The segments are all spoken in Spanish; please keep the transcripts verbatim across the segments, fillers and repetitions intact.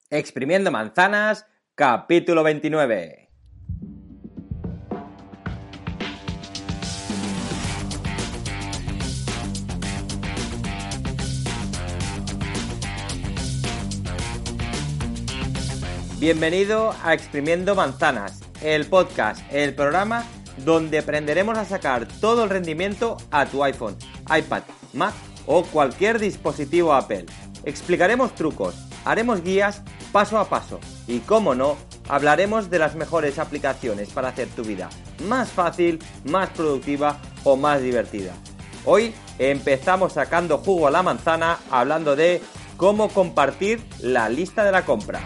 Exprimiendo manzanas, capítulo veintinueve. Bienvenido a Exprimiendo Manzanas, el podcast, el programa donde aprenderemos a sacar todo el rendimiento a tu iPhone, iPad, Mac o cualquier dispositivo Apple. Explicaremos trucos, haremos guías paso a paso y, como no, hablaremos de las mejores aplicaciones para hacer tu vida más fácil, más productiva o más divertida. Hoy empezamos sacando jugo a la manzana hablando de cómo compartir la lista de la compra.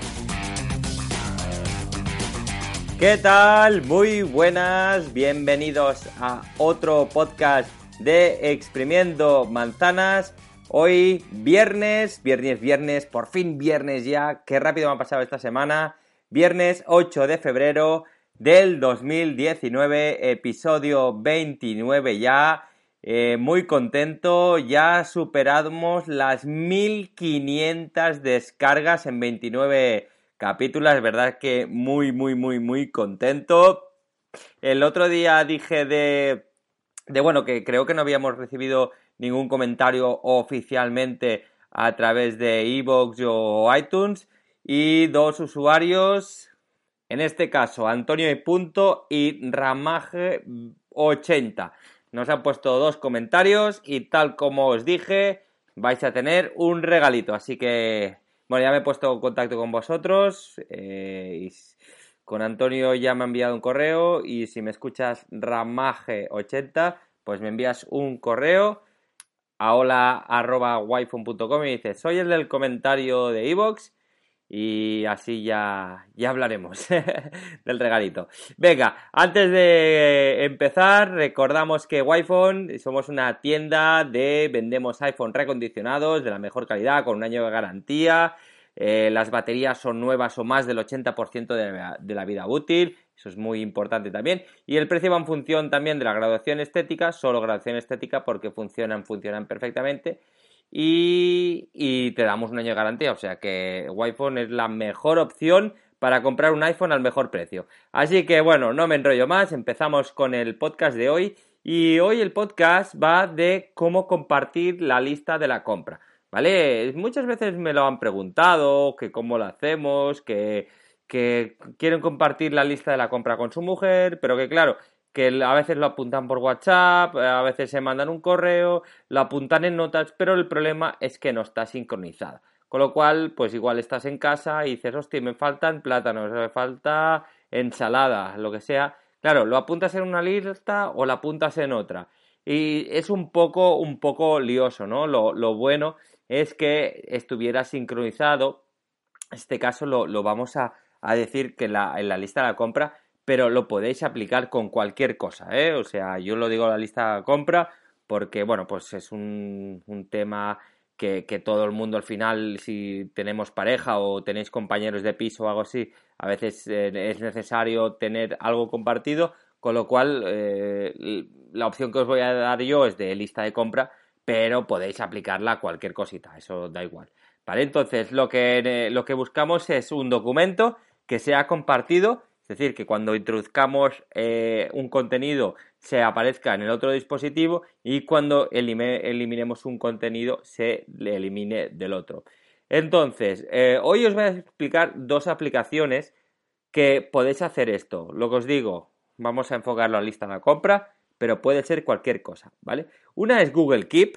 ¿Qué tal? Muy buenas, bienvenidos a otro podcast de Exprimiendo Manzanas. Hoy viernes, viernes, viernes, por fin viernes ya, qué rápido me ha pasado esta semana. Viernes ocho de febrero del dos mil diecinueve, episodio veintinueve ya. Eh, muy contento, ya superamos las mil quinientas descargas en veintinueve capítulos, verdad que muy, muy, muy, muy contento. El otro día dije de, de, bueno, que creo que no habíamos recibido ningún comentario oficialmente a través de iVoox o iTunes, y dos usuarios, en este caso Antonio y Punto y Ramaje ochenta, nos han puesto dos comentarios y, tal como os dije, vais a tener un regalito, así que bueno, ya me he puesto en contacto con vosotros, eh, y con Antonio ya me ha enviado un correo, y si me escuchas, Ramaje ochenta, pues me envías un correo a hola arroba wiphone punto com y dices, soy el del comentario de iVoox, y así ya, ya hablaremos del regalito. Venga, antes de empezar, recordamos que wiphone somos una tienda de vendemos iPhone recondicionados de la mejor calidad con un año de garantía. Eh, las baterías son nuevas o más del ochenta por ciento de la, de la vida útil, eso es muy importante también, y el precio va en función también de la graduación estética, solo graduación estética porque funcionan, funcionan perfectamente. Y, y te damos un año de garantía, o sea que wiphone es la mejor opción para comprar un iPhone al mejor precio. Así que bueno, no me enrollo más, empezamos con el podcast de hoy, y hoy el podcast va de cómo compartir la lista de la compra, ¿vale? Muchas veces me lo han preguntado, que cómo lo hacemos, que, que quieren compartir la lista de la compra con su mujer, pero que claro, que a veces lo apuntan por WhatsApp, a veces se mandan un correo, lo apuntan en notas, pero el problema es que no está sincronizado. Con lo cual, pues igual estás en casa y dices, hostia, me faltan plátanos, me falta ensalada, lo que sea. Claro, lo apuntas en una lista o lo apuntas en otra. Y es un poco, un poco lioso, ¿no? Lo, lo bueno es que estuviera sincronizado. En este caso lo, lo vamos a, a decir que la, en la lista de la compra, pero lo podéis aplicar con cualquier cosa, ¿eh? O sea, yo lo digo la lista de compra porque, bueno, pues es un, un tema que, que todo el mundo al final, si tenemos pareja o tenéis compañeros de piso o algo así, a veces eh, es necesario tener algo compartido, con lo cual eh, la opción que os voy a dar yo es de lista de compra, pero podéis aplicarla a cualquier cosita, eso da igual, ¿vale? Entonces, lo que, lo que buscamos es un documento que sea compartido. Es decir, que cuando introduzcamos eh, un contenido se aparezca en el otro dispositivo, y cuando elime, eliminemos un contenido se le elimine del otro. Entonces, eh, hoy os voy a explicar dos aplicaciones que podéis hacer esto. Lo que os digo, vamos a enfocarlo a la lista de la compra, pero puede ser cualquier cosa, ¿vale? Una es Google Keep,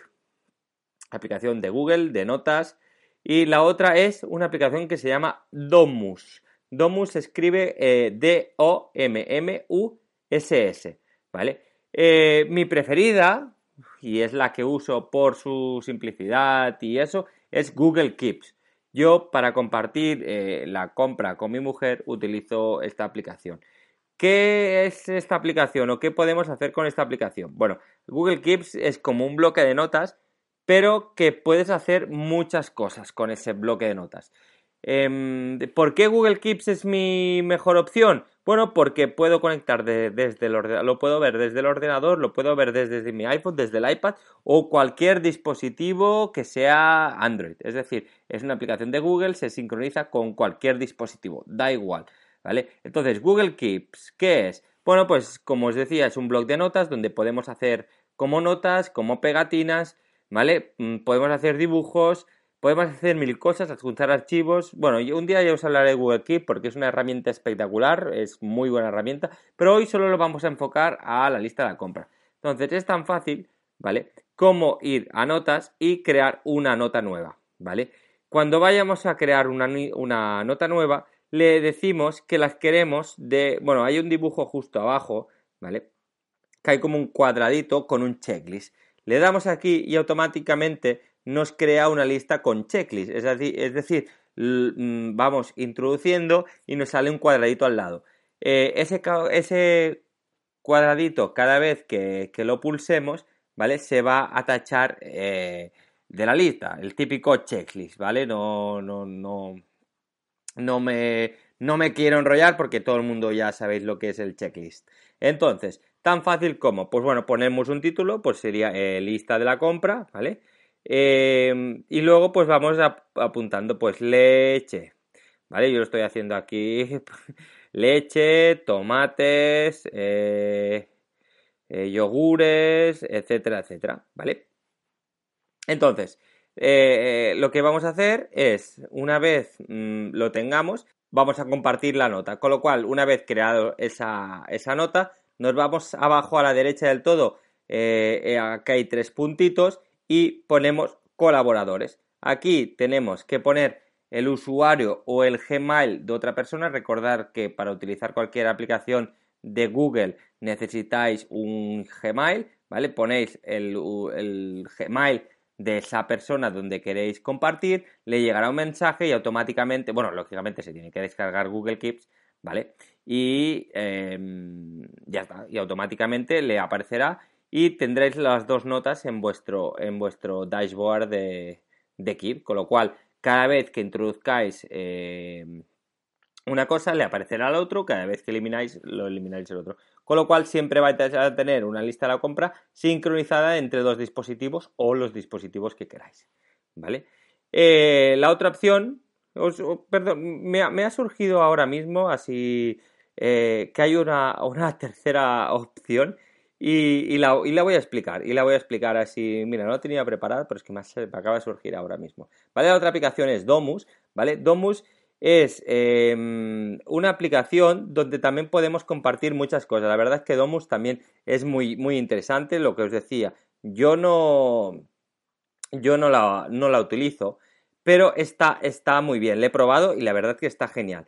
aplicación de Google, de notas, y la otra es una aplicación que se llama Domus. Domus se escribe eh, D O M M U S S, ¿vale? Eh, mi preferida, y es la que uso por su simplicidad y eso, es Google Keeps. Yo, para compartir eh, la compra con mi mujer, utilizo esta aplicación. ¿Qué es esta aplicación o qué podemos hacer con esta aplicación? Bueno, Google Keeps es como un bloque de notas, pero que puedes hacer muchas cosas con ese bloque de notas. ¿Por qué Google Keeps es mi mejor opción? Bueno, porque puedo conectar de- desde el ordenador, lo puedo ver desde el ordenador, lo puedo ver desde, desde mi iPhone, desde el iPad o cualquier dispositivo que sea Android. Es decir, es una aplicación de Google, se sincroniza con cualquier dispositivo, da igual, ¿vale? Entonces, Google Keeps, ¿qué es? Bueno, pues como os decía, es un bloc de notas donde podemos hacer como notas, como pegatinas, ¿vale? Mm, Podemos hacer dibujos, podemos hacer mil cosas, adjuntar archivos. Bueno, yo un día ya os hablaré de Google Keep porque es una herramienta espectacular, es muy buena herramienta, pero hoy solo lo vamos a enfocar a la lista de la compra. Entonces es tan fácil, ¿vale? Como ir a notas y crear una nota nueva, ¿vale? Cuando vayamos a crear una, una nota nueva, le decimos que las queremos de... Bueno, hay un dibujo justo abajo, ¿vale? Que hay como un cuadradito con un checklist. Le damos aquí y automáticamente nos crea una lista con checklist. Es decir, es decir vamos introduciendo y nos sale un cuadradito al lado. Eh, ese, ese cuadradito, cada vez que, que, lo pulsemos, ¿vale? Se va a tachar eh, de la lista. El típico checklist, ¿vale? No, no, no, no me, no me quiero enrollar porque todo el mundo ya sabéis lo que es el checklist. Entonces, tan fácil como, pues bueno, ponemos un título, pues sería eh, lista de la compra, ¿vale? Eh, y luego pues vamos a, apuntando pues leche, ¿vale? Yo lo estoy haciendo aquí, leche, tomates, eh, eh, yogures, etcétera, etcétera, ¿vale? Entonces, eh, lo que vamos a hacer es, una vez mmm, lo tengamos, vamos a compartir la nota. Con lo cual, una vez creado esa, esa nota, nos vamos abajo a la derecha del todo. Eh, eh, aquí hay tres puntitos y ponemos colaboradores. Aquí tenemos que poner el usuario o el Gmail de otra persona. Recordad que para utilizar cualquier aplicación de Google necesitáis un Gmail, ¿vale? Ponéis el, el Gmail de esa persona donde queréis compartir, le llegará un mensaje y automáticamente, bueno, lógicamente se tiene que descargar Google Keeps, ¿vale? Y eh, ya está, y automáticamente le aparecerá y tendréis las dos notas en vuestro, en vuestro dashboard de, de Keep, con lo cual cada vez que introduzcáis eh, una cosa le aparecerá al otro, cada vez que elimináis lo elimináis el otro. Con lo cual siempre vais a tener una lista de la compra sincronizada entre dos dispositivos o los dispositivos que queráis, ¿vale? Eh, la otra opción, os, perdón, me, me, ha surgido ahora mismo así eh, que hay una, una tercera opción y, y, la, y la voy a explicar, y la voy a explicar así, mira, no la tenía preparada, pero es que me, me acaba de surgir ahora mismo, ¿vale? La otra aplicación es Domus, ¿vale? Domus es eh, una aplicación donde también podemos compartir muchas cosas. La verdad es que Domus también es muy, muy interesante, lo que os decía. Yo no, yo no la, no la utilizo, pero está, está muy bien. La he probado y la verdad es que está genial.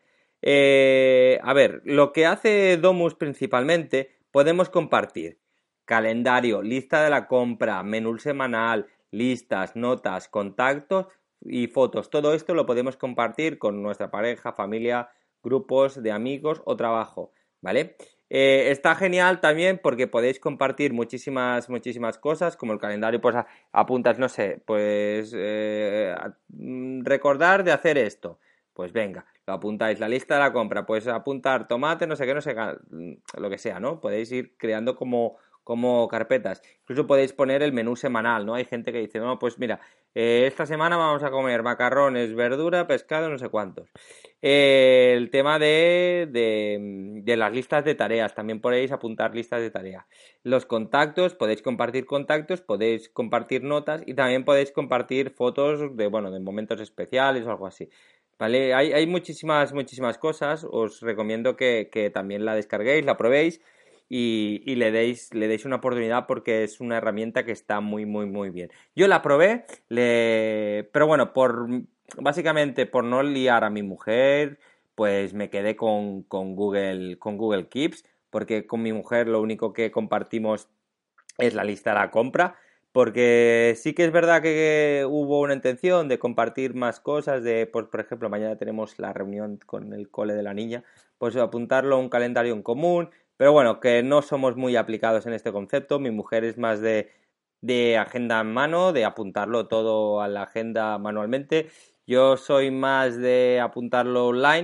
Eh, a ver, lo que hace Domus principalmente, podemos compartir calendario, lista de la compra, menú semanal, listas, notas, contactos y fotos. Todo esto lo podemos compartir con nuestra pareja, familia, grupos de amigos o trabajo, ¿vale? Eh, está genial también porque podéis compartir muchísimas, muchísimas cosas, como el calendario, pues a, apuntas, no sé, pues eh, a, recordar de hacer esto. Pues venga, lo apuntáis, la lista de la compra, pues apuntar tomate, no sé qué, no sé qué, lo que sea, ¿no? Podéis ir creando como, como carpetas. Incluso podéis poner el menú semanal, ¿no? Hay gente que dice, no, pues mira, eh, esta semana vamos a comer macarrones, verdura, pescado, no sé cuántos. Eh, el tema de, de, de las listas de tareas, también podéis apuntar listas de tareas. Los contactos, podéis compartir contactos, podéis compartir notas y también podéis compartir fotos de, bueno, de momentos especiales o algo así. ¿Vale? Hay, hay muchísimas, muchísimas cosas. Os recomiendo que, que también la descarguéis, la probéis y, y le, deis, le deis una oportunidad porque es una herramienta que está muy, muy, muy bien. Yo la probé, le... pero bueno, por básicamente por no liar a mi mujer, pues me quedé con, con Google, con Google Keeps, porque con mi mujer lo único que compartimos es la lista de la compra, porque sí que es verdad que hubo una intención de compartir más cosas, de, pues por ejemplo, mañana tenemos la reunión con el cole de la niña, pues apuntarlo a un calendario en común, pero bueno, que no somos muy aplicados en este concepto, mi mujer es más de, de agenda en mano, de apuntarlo todo a la agenda manualmente, yo soy más de apuntarlo online,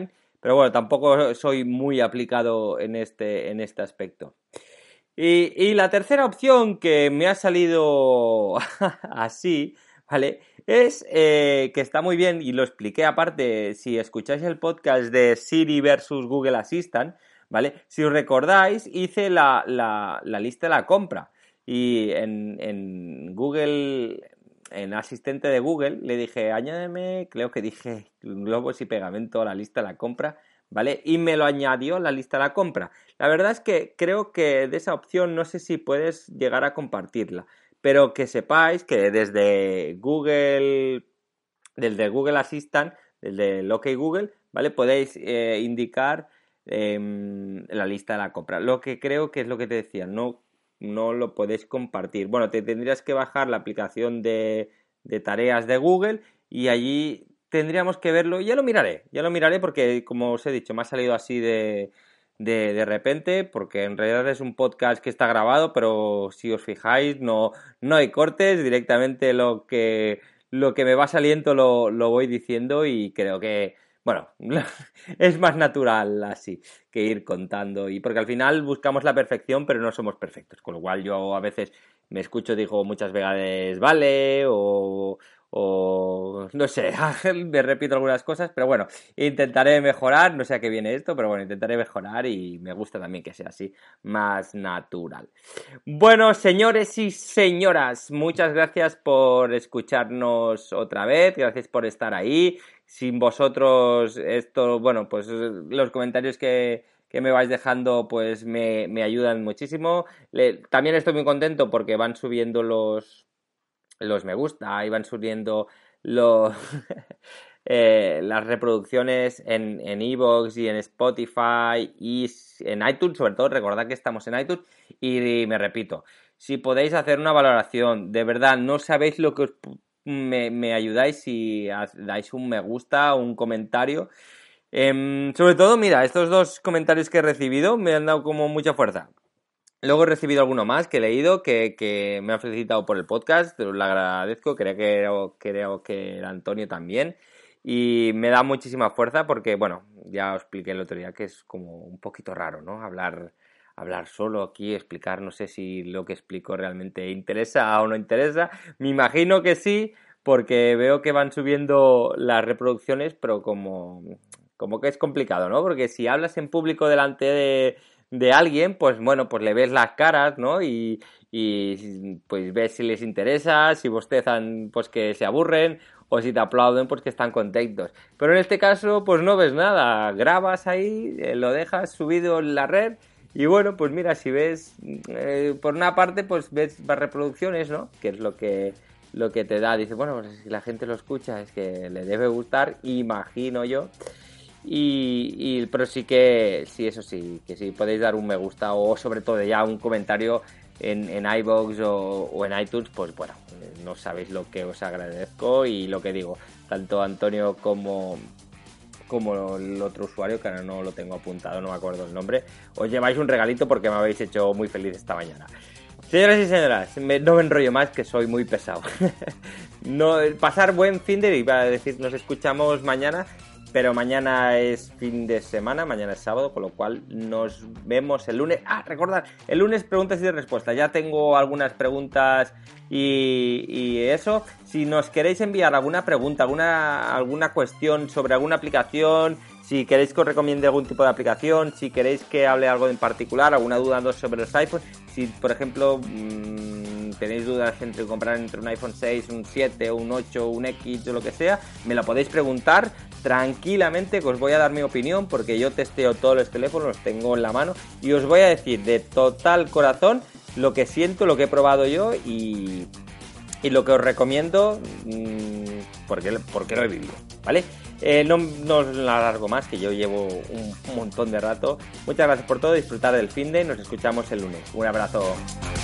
pero bueno, tampoco soy muy aplicado en este, en este aspecto. Y, y la tercera opción que me ha salido así, ¿vale? Es eh, que está muy bien y lo expliqué aparte, si escucháis el podcast de Siri versus Google Assistant, ¿vale? Si os recordáis, hice la, la, la lista de la compra y en, en Google, en asistente de Google, le dije, añádeme, creo que dije globos y pegamento a la lista de la compra, ¿vale? Y me lo añadió a la lista de la compra. La verdad es que creo que de esa opción no sé si puedes llegar a compartirla, pero que sepáis que desde Google, desde Google Assistant, desde OK Google, ¿vale? Podéis eh, indicar eh, la lista de la compra. Lo que creo que es lo que te decía, no, no lo podéis compartir. Bueno, te tendrías que bajar la aplicación de, de tareas de Google y allí tendríamos que verlo. Ya lo miraré, ya lo miraré porque, como os he dicho, me ha salido así de... De, de repente, porque en realidad es un podcast que está grabado, pero si os fijáis no, no hay cortes, directamente lo que, lo que me va saliendo lo, lo voy diciendo y creo que, bueno, es más natural así que ir contando, y porque al final buscamos la perfección, pero no somos perfectos, con lo cual yo a veces me escucho, digo muchas veces vale, o... o no sé, me repito algunas cosas, pero bueno, intentaré mejorar, no sé a qué viene esto, pero bueno, intentaré mejorar y me gusta también que sea así, más natural. Bueno, señores y señoras, muchas gracias por escucharnos otra vez, gracias por estar ahí. Sin vosotros esto, bueno, pues los comentarios que... que me vais dejando pues me, me ayudan muchísimo. Le, también estoy muy contento porque van subiendo los los me gusta y van subiendo los eh, las reproducciones en en iVoox y en Spotify y en iTunes, sobre todo recordad que estamos en iTunes y, y me repito, si podéis hacer una valoración, de verdad no sabéis lo que os, me, me ayudáis si dais un me gusta, un comentario. Eh, sobre todo, mira, estos dos comentarios que he recibido me han dado como mucha fuerza. Luego he recibido alguno más que he leído que, que me han felicitado por el podcast, te lo agradezco, creo que, creo que era Antonio también, y me da muchísima fuerza porque, bueno, ya os expliqué el otro día que es como un poquito raro, ¿no? Hablar, hablar solo aquí, explicar, no sé si lo que explico realmente interesa o no interesa, me imagino que sí, porque veo que van subiendo las reproducciones, pero como, como que es complicado, ¿no? Porque si hablas en público delante de... de alguien, pues bueno, pues le ves las caras, ¿no? Y, y pues ves si les interesa, si bostezan, pues que se aburren, o si te aplauden, pues que están contentos. Pero en este caso, pues no ves nada, grabas ahí, eh, lo dejas subido en la red, y bueno, pues mira, si ves, eh, por una parte, pues ves más reproducciones, ¿no? Que es lo que, lo que te da, dices, bueno, pues si la gente lo escucha, es que le debe gustar, imagino yo. Y, y pero sí que sí, eso sí, que sí podéis dar un me gusta o sobre todo ya un comentario en, en iVoox o, o en iTunes, pues bueno, no sabéis lo que os agradezco y lo que digo, tanto Antonio como como el otro usuario, que ahora no lo tengo apuntado, no me acuerdo el nombre, os lleváis un regalito porque me habéis hecho muy feliz esta mañana. Señoras y señoras, me, no me enrollo más, que soy muy pesado. No, pasar buen fin de, iba a decir, nos escuchamos mañana, pero mañana es fin de semana, mañana es sábado, con lo cual nos vemos el lunes. Ah, recordad, el lunes preguntas y respuestas. Ya tengo algunas preguntas y, y eso. Si nos queréis enviar alguna pregunta, alguna, alguna cuestión sobre alguna aplicación, si queréis que os recomiende algún tipo de aplicación, si queréis que hable algo en particular, alguna duda sobre los iPhones, si por ejemplo mmm, tenéis dudas entre comprar entre un iPhone seis, un siete, un ocho, un X o lo que sea, me la podéis preguntar tranquilamente, que os voy a dar mi opinión porque yo testeo todos los teléfonos, los tengo en la mano y os voy a decir de total corazón lo que siento, lo que he probado yo y, y lo que os recomiendo mmm, porque, porque lo he vivido, ¿vale? Eh, no, no os alargo más, que yo llevo un, un montón de rato. Muchas gracias por todo, disfrutar del finde, nos escuchamos el lunes. Un abrazo.